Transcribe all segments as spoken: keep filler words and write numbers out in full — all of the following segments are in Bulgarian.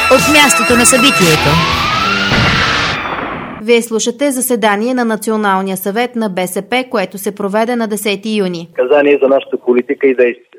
От мястото на събитието. Вие слушате заседание на Националния съвет на БСП, което се проведе на десети юни. Казание за нашата политика и действия.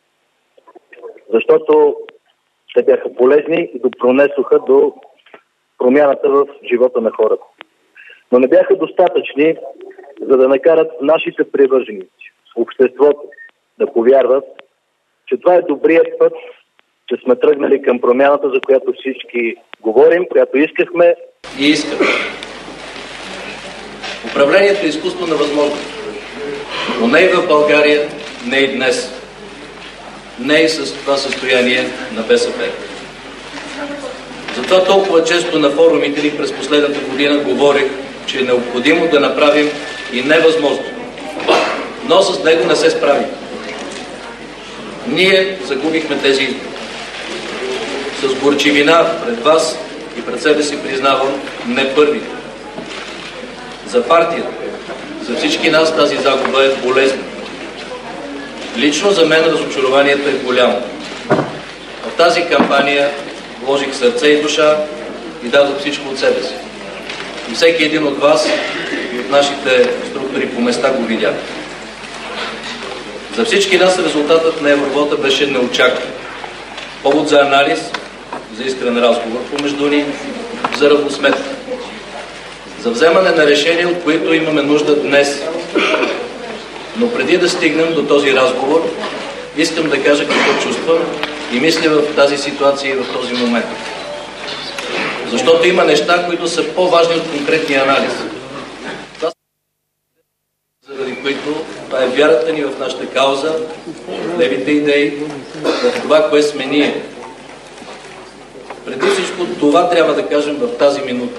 Защото те бяха полезни и допронесоха до промяната в живота на хората. Но не бяха достатъчни, за да накарат нашите привърженици, обществото, да повярват, че това е добрият път, че сме тръгнали към промяната, за която всички говорим, която искахме и искаме. Управлението е изкуство на възможност. Но не и в България, не и днес. Не и с това състояние на БСП. Затова толкова често на форумите ни през последната година говорих, че е необходимо да направим и невъзможно. Но с него не се справим. Ние загубихме тези избори. С горчивина пред вас и пред себе си признавам, не първите. За партията, за всички нас тази загуба е болезнена. Лично за мен разочарованието е голямо. В тази кампания вложих сърце и душа и дадох всичко от себе си. И всеки един от вас и от нашите структури по места го видя. За всички нас резултатът на Евровота беше неочакван. Повод за анализ, за искрен разговор помежду ни, за равносметка. За вземане на решения, от които имаме нужда днес. Но преди да стигнем до този разговор, искам да кажа какво чувствам и мисля в тази ситуация и в този момент. Защото има неща, които са по-важни от конкретния анализ. Това са заради които това е вярата ни в нашата кауза, в левите идеи, в това, кое сме ние. Преди всичко това трябва да кажем в тази минута.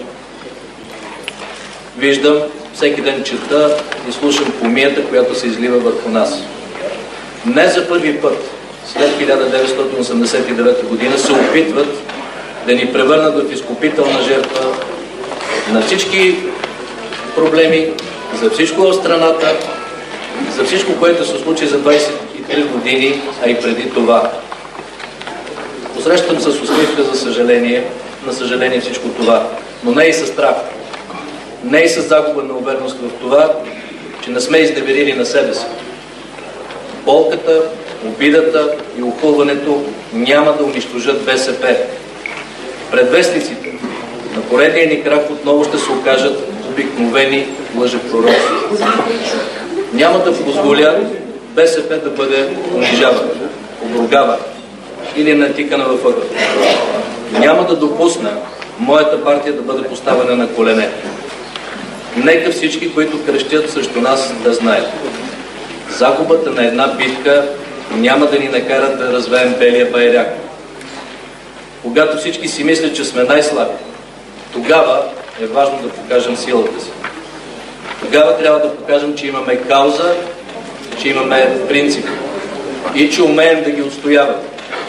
Виждам, всеки ден чета и слушам помията, която се излива върху нас. Не за първи път, след хиляда деветстотин осемдесет и девета година, се опитват да ни превърнат в изкупителна жертва на всички проблеми, за всичко в страната, за всичко, което се случи за двадесет и три години, а и преди това. Посрещам с усмивка, за съжаление, на съжаление всичко това, но не и със страх. Не и с загуба на увереност в това, че не сме изневерили на себе си. Болката, обидата и охулването няма да унищожат БСП. Предвестниците на поредния ни крах отново ще се окажат обикновени лъжепророци. Няма да позволя БСП да бъде унижавана, обругавана или натикана във ъгъл. Няма да допусна моята партия да бъде поставена на колене. Нека всички, които крещят срещу нас, да знаят. Загубата на една битка няма да ни накара да развеем белия байрак. Когато всички си мислят, че сме най-слаби, тогава е важно да покажем силата си. Тогава трябва да покажем, че имаме кауза, че имаме принципи и че умеем да ги отстояваме.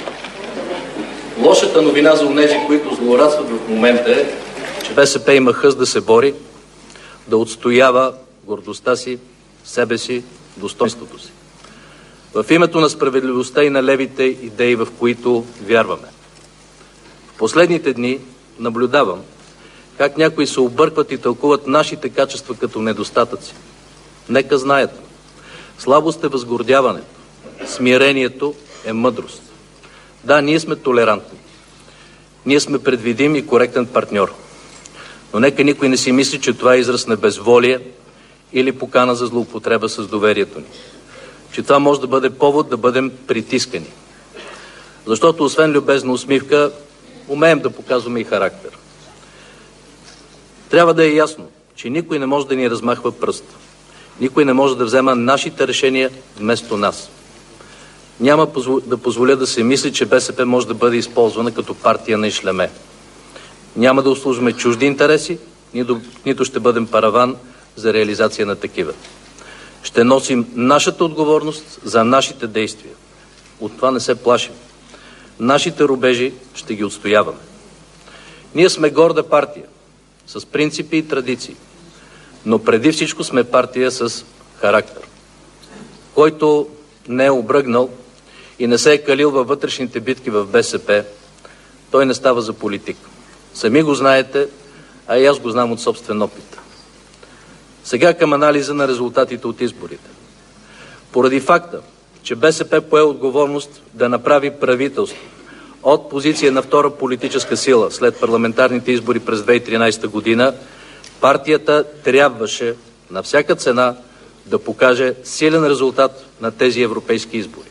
Лошата новина за онези, които злорадстват в момента е, че БСП има хъс да се бори, да отстоява гордостта си, себе си, достоинството си. В името на справедливостта и на левите идеи, в които вярваме. В последните дни наблюдавам как някои се объркват и тълкуват нашите качества като недостатъци. Нека знаят. Слабост е възгордяването. Смирението е мъдрост. Да, ние сме толерантни. Ние сме предвидим и коректен партньор. Но нека никой не си мисли, че това е израз на безволие или покана за злоупотреба с доверието ни. Че това може да бъде повод да бъдем притискани. Защото освен любезна усмивка, умеем да показваме и характер. Трябва да е ясно, че никой не може да ни размахва пръст. Никой не може да взема нашите решения вместо нас. Няма да позволя да се мисли, че БСП може да бъде използвана като партия на ишлеме. Няма да услужваме чужди интереси, нито, нито ще бъдем параван за реализация на такива. Ще носим нашата отговорност за нашите действия. От това не се плашим. Нашите рубежи ще ги отстояваме. Ние сме горда партия, с принципи и традиции, но преди всичко сме партия с характер, който не е обръгнал и не се е калил във вътрешните битки в БСП, той не става за политик. Сами го знаете, а и аз го знам от собствен опит. Сега към анализа на резултатите от изборите. Поради факта, че БСП пое отговорност да направи правителство от позиция на втора политическа сила след парламентарните избори през две хиляди и тринадесета година, партията трябваше на всяка цена да покаже силен резултат на тези европейски избори.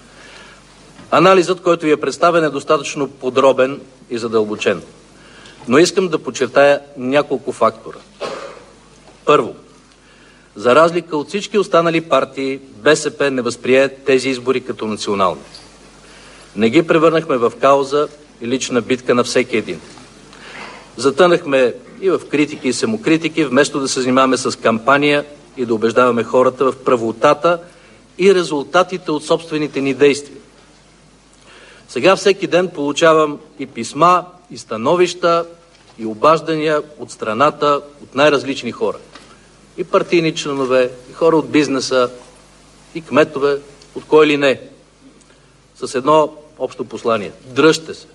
Анализът, който ви е представен, е достатъчно подробен и задълбочен, но искам да подчертая няколко фактора. Първо, за разлика от всички останали партии, БСП не възприе тези избори като национални. Не ги превърнахме в кауза и лична битка на всеки един. Затънахме и в критики и самокритики, вместо да се занимаваме с кампания и да убеждаваме хората в правотата и резултатите от собствените ни действия. Сега всеки ден получавам и писма, и становища, и обаждания от страната, от най-различни хора. И партийни членове, и хора от бизнеса, и кметове, от кой ли не. С едно общо послание. Дръжте се.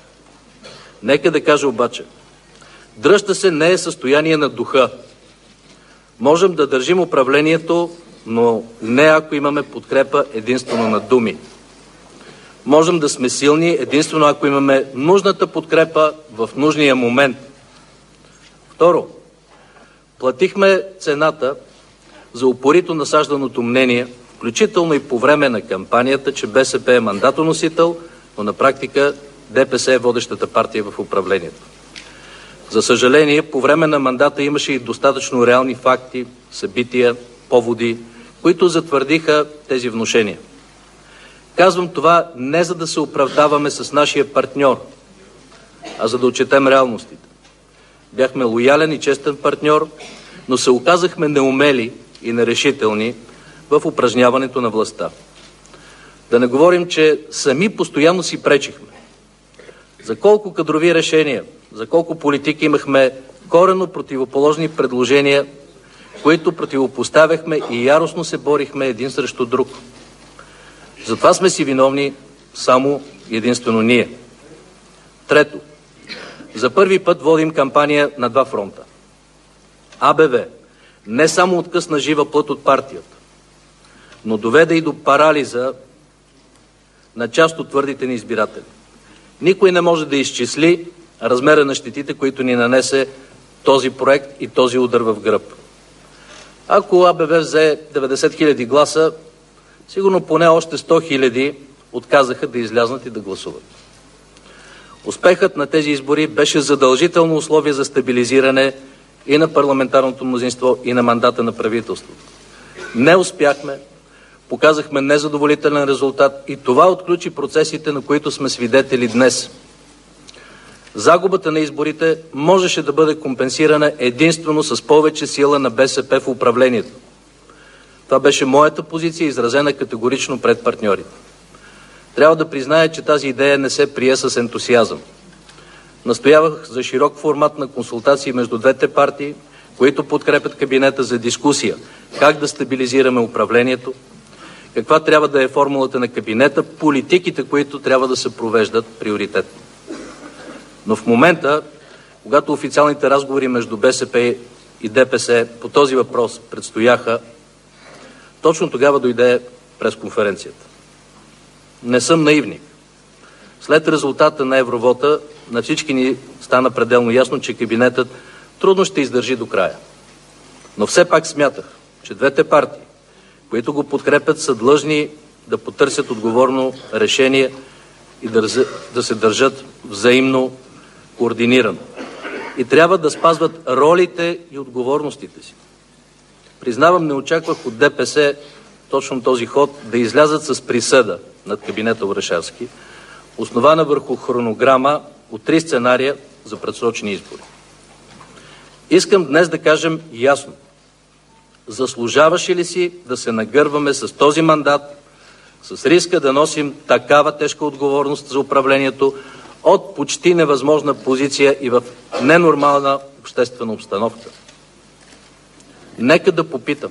Нека да кажа обаче. Дръжте се не е състояние на духа. Можем да държим управлението, но не ако имаме подкрепа единствено на думи. Можем да сме силни единствено ако имаме нужната подкрепа в нужния момент. Второ, платихме цената за упорито насажданото мнение, включително и по време на кампанията, че БСП е мандатоносител, но на практика ДПС е водещата партия в управлението. За съжаление, по време на мандата имаше и достатъчно реални факти, събития, поводи, които затвърдиха тези внушения. Казвам това не за да се оправдаваме с нашия партньор, а за да отчетем реалностите. Бяхме лоялен и честен партньор, но се оказахме неумели и нерешителни в упражняването на властта. Да не говорим, че сами постоянно си пречихме. За колко кадрови решения, за колко политики имахме коренно противоположни предложения, които противопоставяхме и яростно се борихме един срещу друг. Затова сме си виновни само единствено ние. Трето, за първи път водим кампания на два фронта. АБВ не само откъсна жива плът от партията, но доведе и до парализа на част от твърдите ни избиратели. Никой не може да изчисли размера на щетите, които ни нанесе този проект и този удар в гръб. Ако АБВ взе деветдесет хиляди гласа, сигурно поне още сто хиляди отказаха да излязнат и да гласуват. Успехът на тези избори беше задължително условие за стабилизиране и на парламентарното мнозинство, и на мандата на правителството. Не успяхме, показахме незадоволителен резултат и това отключи процесите, на които сме свидетели днес. Загубата на изборите можеше да бъде компенсирана единствено с повече сила на БСП в управлението. Това беше моята позиция, изразена категорично пред партньорите. Трябва да призная, че тази идея не се прие с ентусиазъм. Настоявах за широк формат на консултации между двете партии, които подкрепят кабинета за дискусия как да стабилизираме управлението, каква трябва да е формулата на кабинета, политиките, които трябва да се провеждат приоритетно. Но в момента, когато официалните разговори между БСП и ДПС по този въпрос предстояха, точно тогава дойде пресконференцията. Не съм наивник. След резултата на евровота на всички ни стана пределно ясно, че кабинетът трудно ще издържи до края. Но все пак смятах, че двете партии, които го подкрепят, са длъжни да потърсят отговорно решение и да, да се държат взаимно координирано. И трябва да спазват ролите и отговорностите си. Признавам, не очаквах от ДПС точно този ход да излязат с присъда над кабинета Орешарски, основана върху хронограма от три сценария за предсрочни избори. Искам днес да кажем ясно, заслужаваше ли си да се нагърваме с този мандат, с риска да носим такава тежка отговорност за управлението от почти невъзможна позиция и в ненормална обществена обстановка? Нека да попитам,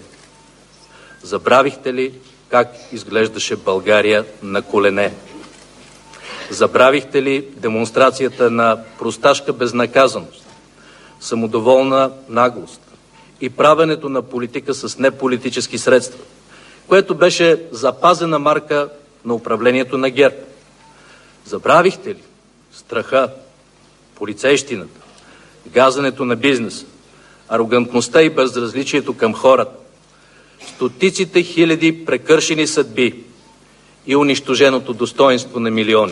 забравихте ли как изглеждаше България на колене? Забравихте ли демонстрацията на просташка безнаказаност, самодоволна наглост и правенето на политика с неполитически средства, което беше запазена марка на управлението на ГЕРБ? Забравихте ли страха, полицейщината, газането на бизнеса, арогантността и безразличието към хората, стотиците хиляди прекършени съдби и унищоженото достоинство на милиони?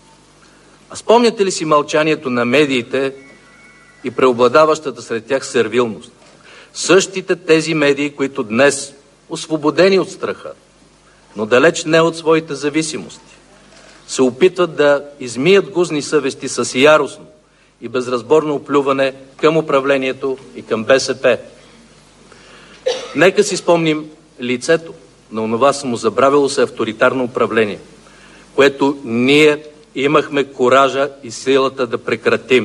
А спомняте ли си мълчанието на медиите и преобладаващата сред тях сервилност? Същите тези медии, които днес, освободени от страха, но далеч не от своите зависимости, се опитват да измият гузни съвести с яростно и безразборно оплюване към управлението и към БСП. Нека си спомним лицето на онова самозабравило се авторитарно управление, което ние имахме коража и силата да прекратим.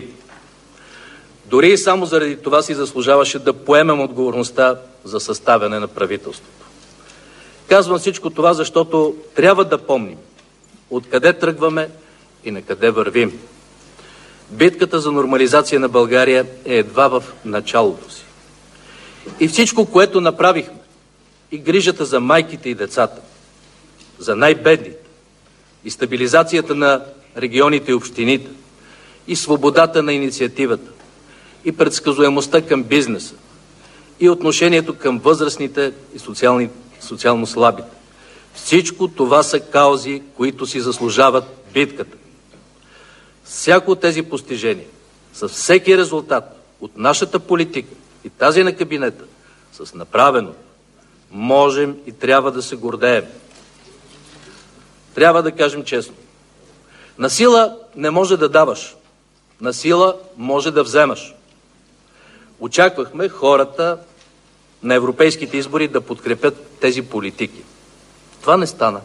Дори и само заради това си заслужаваше да поемем отговорността за съставяне на правителството. Казвам всичко това, защото трябва да помним откъде тръгваме и на къде вървим. Битката за нормализация на България е едва в началото си. И всичко, което направихме, и грижата за майките и децата, за най-бедните, и стабилизацията на регионите и общините, и свободата на инициативата, и предсказуемостта към бизнеса, и отношението към възрастните и социални, социално слабите. Всичко това са каузи, които си заслужават битката. Всяко от тези постижения, с всеки резултат от нашата политика и тази на кабинета, с направеното, можем и трябва да се гордеем. Трябва да кажем честно. На сила не може да даваш. На сила може да вземаш. Очаквахме хората на европейските избори да подкрепят тези политики. Това не стана.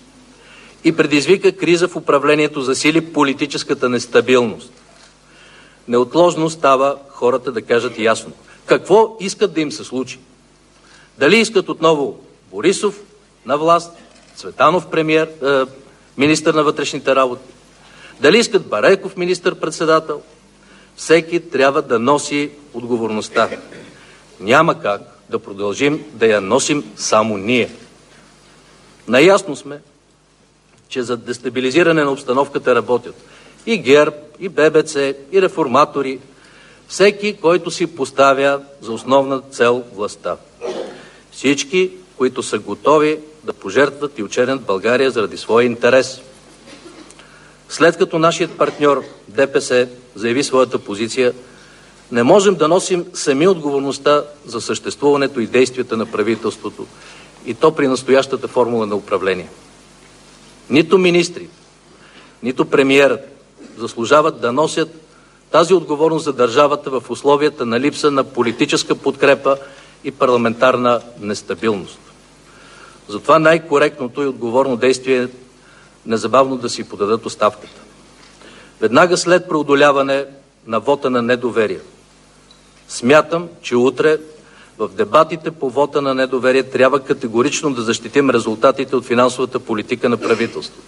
И предизвика криза в управлението, засили политическата нестабилност. Неотложно става хората да кажат ясно какво искат да им се случи. Дали искат отново Борисов на власт, Цветанов премиер, е, министър на вътрешните работи, дали искат Бареков министър-председател, всеки трябва да носи отговорността. Няма как да продължим да я носим само ние. Наясно сме, че за дестабилизиране на обстановката работят и ГЕРБ, и Б Б Ц, и реформатори, всеки, който си поставя за основна цел властта. Всички, които са готови да пожертват и очернят България заради своя интерес. След като нашият партньор Д П С заяви своята позиция, не можем да носим сами отговорността за съществуването и действията на правителството, и то при настоящата формула на управление. Нито министри, нито премиерът заслужават да носят тази отговорност за държавата в условията на липса на политическа подкрепа и парламентарна нестабилност. Затова най-коректното и отговорно действие е незабавно да си подадат оставката. Веднага след преодоляване на вота на недоверие. Смятам, че утре в дебатите по вота на недоверие трябва категорично да защитим резултатите от финансовата политика на правителството.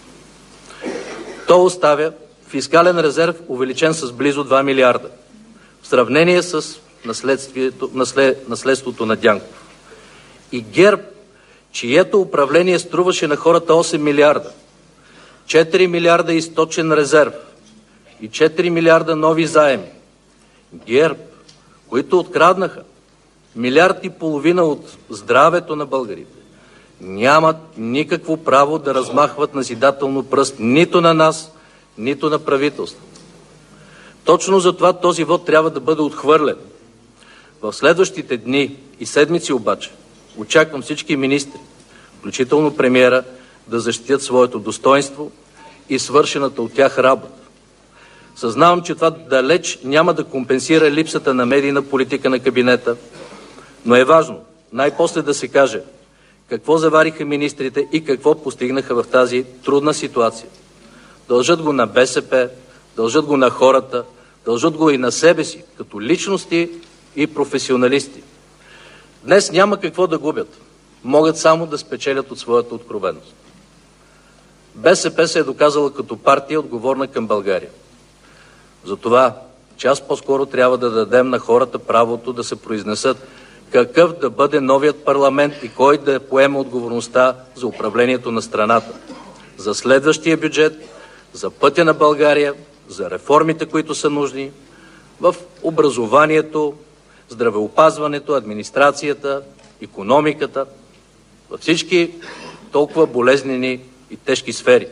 То оставя фискален резерв, увеличен с близо два милиарда, в сравнение с наследството, наслед, наследството на Дянков. И ГЕРБ, чието управление струваше на хората осем милиарда, четири милиарда източен резерв и четири милиарда нови заеми. ГЕРБ, които откраднаха милиард и половина от здравето на българите, нямат никакво право да размахват назидателно пръст нито на нас, нито на правителството. Точно затова този вод трябва да бъде отхвърлен. В следващите дни и седмици обаче очаквам всички министри, включително премиера, да защитят своето достоинство и свършената от тях работа. Съзнавам, че това далеч няма да компенсира липсата на медийна политика на кабинета, но е важно най-после да се каже какво завариха министрите и какво постигнаха в тази трудна ситуация. Дължат го на Б С П, дължат го на хората, дължат го и на себе си, като личности и професионалисти. Днес няма какво да губят. Могат само да спечелят от своята откровеност. БСП се е доказала като партия, отговорна към България. Затова час по-скоро трябва да дадем на хората правото да се произнесат какъв да бъде новият парламент и кой да поема отговорността за управлението на страната, за следващия бюджет, за пътя на България, за реформите, които са нужни в образованието, здравеопазването, администрацията, икономиката, във всички толкова болезнени и тежки сфери.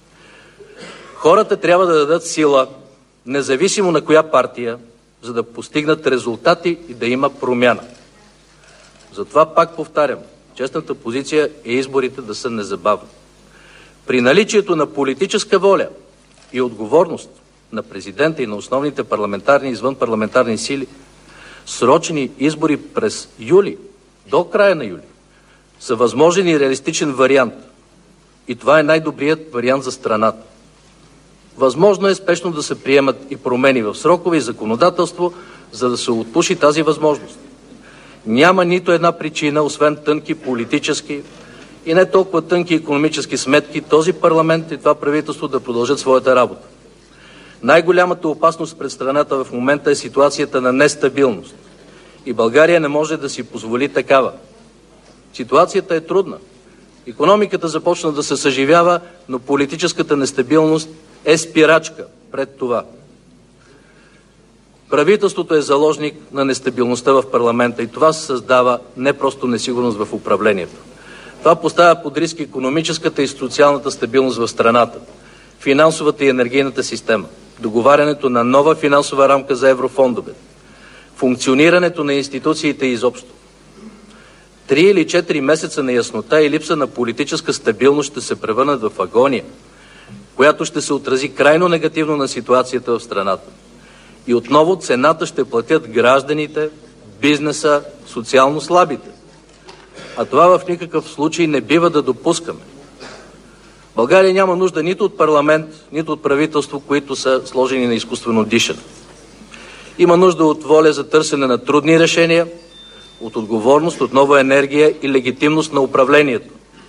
Хората трябва да дадат сила, независимо на коя партия, за да постигнат резултати и да има промяна. Затова пак повтарям, честната позиция е изборите да са незабавни. При наличието на политическа воля и отговорност на президента и на основните парламентарни и извънпарламентарни сили, срочни избори през юли, до края на юли, са възможен и реалистичен вариант. И това е най-добрият вариант за страната. Възможно е спешно да се приемат и промени в срокове и законодателство, за да се отпуши тази възможност. Няма нито една причина, освен тънки политически и не толкова тънки икономически сметки, този парламент и това правителство да продължат своята работа. Най-голямата опасност пред страната в момента е ситуацията на нестабилност. И България не може да си позволи такава. Ситуацията е трудна. Икономиката започна да се съживява, но политическата нестабилност е спирачка пред това. Правителството е заложник на нестабилността в парламента и това създава не просто несигурност в управлението. Това поставя под риск икономическата и социалната стабилност в страната, финансовата и енергийната система, договарянето на нова финансова рамка за еврофондове, функционирането на институциите изобщо. Три или четири месеца на яснота и липса на политическа стабилност ще се превърнат в агония, която ще се отрази крайно негативно на ситуацията в страната. И отново цената ще платят гражданите, бизнеса, социално слабите. А това в никакъв случай не бива да допускаме. България няма нужда нито от парламент, нито от правителство, които са сложени на изкуствено дишане. Има нужда от воля за търсене на трудни решения, от отговорност, от нова енергия и легитимност на управлението.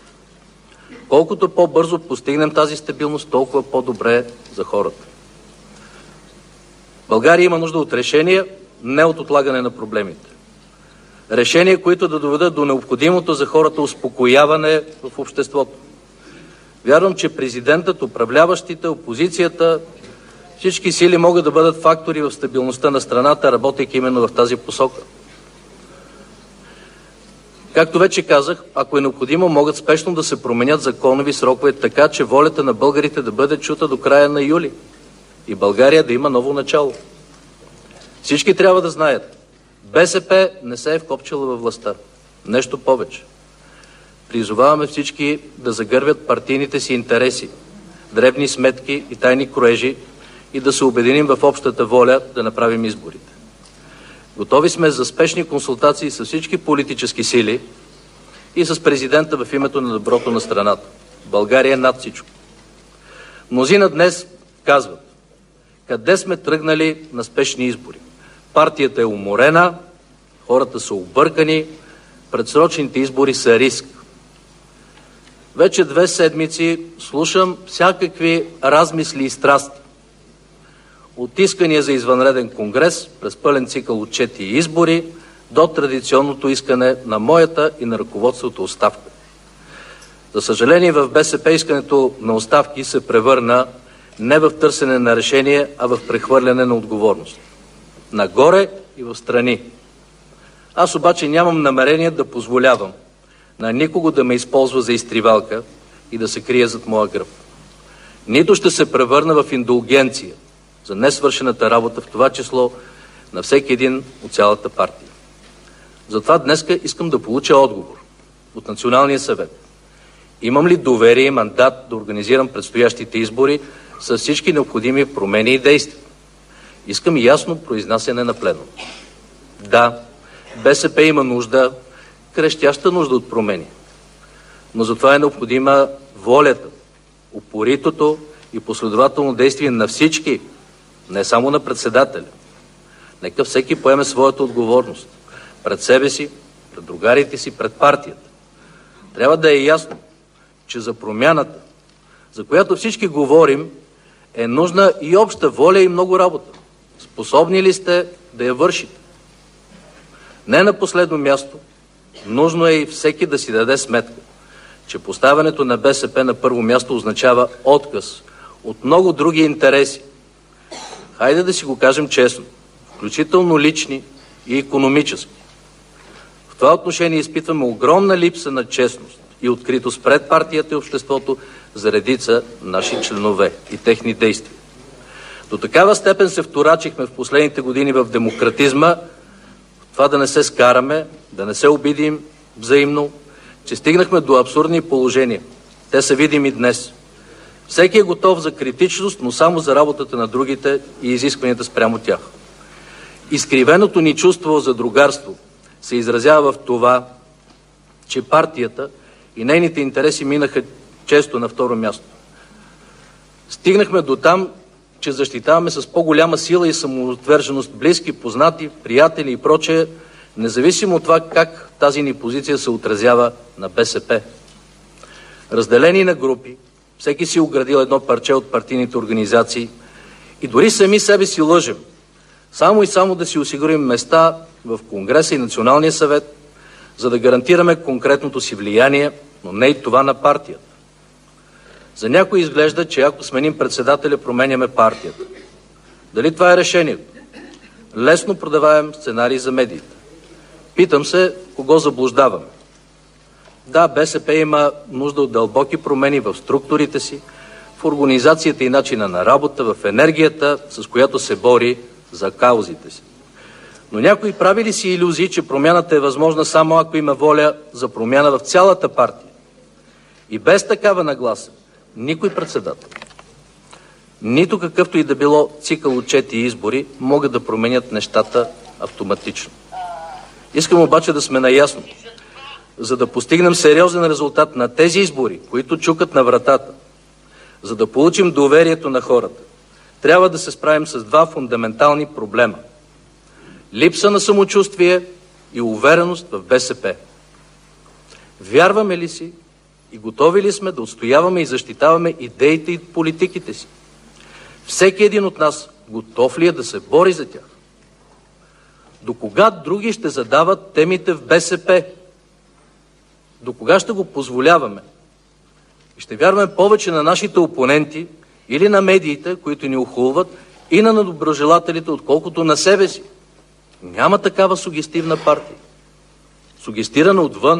Колкото по-бързо постигнем тази стабилност, толкова по-добре за хората. България има нужда от решения, не от отлагане на проблемите. Решения, които да доведат до необходимото за хората успокояване в обществото. Вярвам, че президентът, управляващите, опозицията, всички сили могат да бъдат фактори в стабилността на страната, работейки именно в тази посока. Както вече казах, ако е необходимо, могат спешно да се променят законови срокове, така че волята на българите да бъде чута до края на юли и България да има ново начало. Всички трябва да знаят, БСП не се е вкопчила във властта. Нещо повече. Призоваваме всички да загърбят партийните си интереси, дребни сметки и тайни кроежи и да се обединим в общата воля да направим изборите. Готови сме за спешни консултации с всички политически сили и с президента в името на доброто на страната. България е над всичко. Мнозина днес казват, къде сме тръгнали на спешни избори. Партията е уморена, хората са объркани, предсрочните избори са риск. Вече две седмици слушам всякакви размисли и страсти. От искания за извънреден конгрес, през пълен цикъл отчети и избори, до традиционното искане на моята и на ръководството оставка. За съжаление, в БСП искането на оставки се превърна не в търсене на решение, а в прехвърляне на отговорност. Нагоре и в страни. Аз обаче нямам намерение да позволявам на никого да ме използва за изтривалка и да се крие зад моя гръб. Нито ще се превърна в индулгенция за несвършената работа, в това число на всеки един от цялата партия. Затова днеска искам да получа отговор от Националния съвет. Имам ли доверие и мандат да организирам предстоящите избори с всички необходими промени и действия? Искам и ясно произнасяне на пленум. Да, БСП има нужда, крещяща нужда от промени. Но затова е необходима волята, упоритото и последователно действие на всички, не само на председателя. Нека всеки поеме своята отговорност пред себе си, пред другарите си, пред партията. Трябва да е ясно, че за промяната за която всички говорим, е нужна и обща воля и много работа. Способни ли сте да я вършите? Не на последно място, нужно е и всеки да си даде сметка, че поставянето на БСП на първо място означава отказ от много други интереси. Хайде да си го кажем честно, включително лични и икономически. В това отношение изпитваме огромна липса на честност и откритост пред партията и обществото за редица наши членове и техни действия. До такава степен се вторачихме в последните години в демократизма, това да не се скараме, да не се обидим взаимно, че стигнахме до абсурдни положения. Те са видими днес. Всеки е готов за критичност, но само за работата на другите и изискванията спрямо тях. Изкривеното ни чувство за другарство се изразява в това, че партията и нейните интереси минаха често на второ място. Стигнахме до там, че защитаваме с по-голяма сила и самоотверженост близки, познати, приятели и прочее, независимо от това как тази ни позиция се отразява на БСП. Разделени на групи, всеки си оградил едно парче от партийните организации и дори сами себе си лъжем, само и само да си осигурим места в Конгреса и Националния съвет, за да гарантираме конкретното си влияние, но не и това на партията. За някой изглежда, че ако сменим председателя, променяме партията. Дали това е решението? Лесно продаваем сценарий за медиите. Питам се, кого заблуждаваме. Да, БСП има нужда от дълбоки промени в структурите си, в организацията и начина на работа, в енергията, с която се бори за каузите си. Но някои прави ли си илюзии, че промяната е възможна само ако има воля за промяна в цялата партия? И без такава нагласа, никой председател, нито какъвто и да било цикъл отчети и избори могат да променят нещата автоматично. Искам обаче да сме наясно. За да постигнем сериозен резултат на тези избори, които чукат на вратата, за да получим доверието на хората, трябва да се справим с два фундаментални проблема. Липса на самочувствие и увереност в БСП. Вярваме ли си и готови ли сме да отстояваме и защитаваме идеите и политиките си? Всеки един от нас готов ли е да се бори за тях? До кога други ще задават темите в БСП? До кога ще го позволяваме? И ще вярваме повече на нашите опоненти или на медиите, които ни охулват, и на недоброжелателите, отколкото на себе си. Няма такава сугестивна партия. Сугестирана отвън.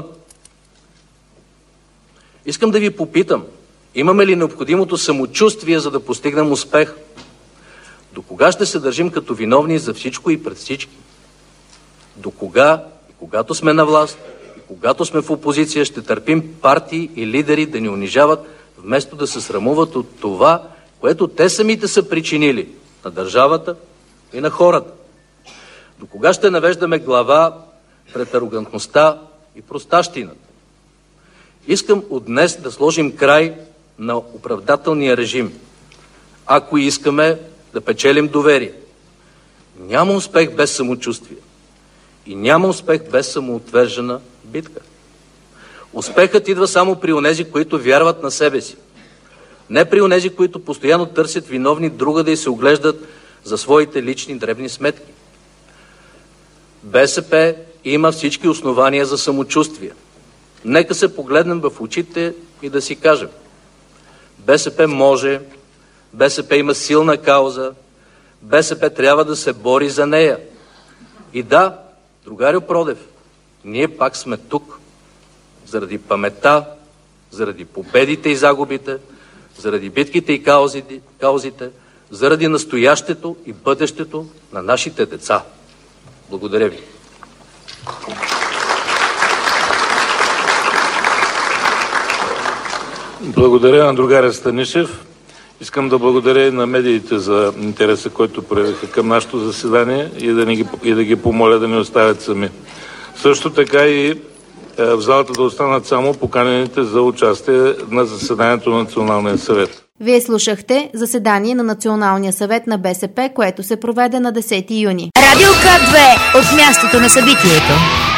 Искам да ви попитам, имаме ли необходимото самочувствие, за да постигнем успех? До кога ще се държим като виновни за всичко и пред всички? До кога, и когато сме на власт, и когато сме в опозиция, ще търпим партии и лидери да ни унижават, вместо да се срамуват от това, което те самите са причинили на държавата и на хората? До кога ще навеждаме глава пред арогантността и простащината? Искам от днес да сложим край на оправдателния режим, ако искаме да печелим доверие. Няма успех без самочувствие и няма успех без самоотвержена битка. Успехът идва само при онези, които вярват на себе си. Не при онези, които постоянно търсят виновни другаде и се оглеждат за своите лични дребни сметки. БСП има всички основания за самочувствие. Нека се погледнем в очите и да си кажем: БСП може, БСП има силна кауза, БСП трябва да се бори за нея. И да, другарю Продев, ние пак сме тук. Заради паметта, заради победите и загубите, заради битките и каузите, каузите, заради настоящето и бъдещето на нашите деца. Благодаря ви. Благодаря на другаря Станишев. Искам да благодаря и на медиите за интереса, който проявиха към нашето заседание и да, ни ги, и да ги помоля да ни оставят сами. Също така и е, в залата да останат само поканените за участие на заседанието на Националния съвет. Вие слушахте заседание на Националния съвет на БСП, което се проведе на десети юни. Радио К две от мястото на събитието.